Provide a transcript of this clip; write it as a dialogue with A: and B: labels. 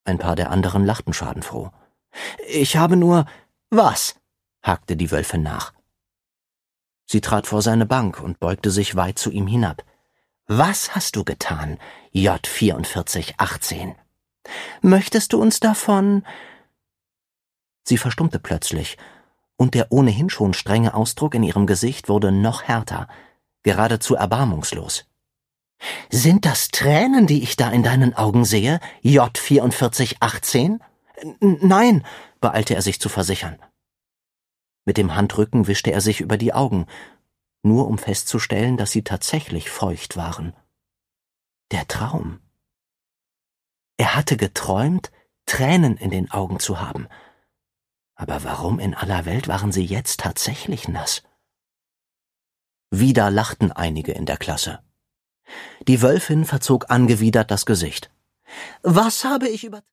A: Ein paar der anderen lachten schadenfroh. »Ich habe nur...« »Was?« hakte die Wölfin nach. Sie trat vor seine Bank und beugte sich weit zu ihm hinab. »Was hast du getan, J4418? Möchtest du uns davon...« Sie verstummte plötzlich, und der ohnehin schon strenge Ausdruck in ihrem Gesicht wurde noch härter, geradezu erbarmungslos. »Sind das Tränen, die ich da in deinen Augen sehe, J4418? Nein«, beeilte er sich zu versichern. Mit dem Handrücken wischte er sich über die Augen, nur um festzustellen, dass sie tatsächlich feucht waren. Der Traum. Er hatte geträumt, Tränen in den Augen zu haben. Aber warum in aller Welt waren sie jetzt tatsächlich nass? Wieder lachten einige in der Klasse. Die Wölfin verzog angewidert das Gesicht. »Was habe ich über...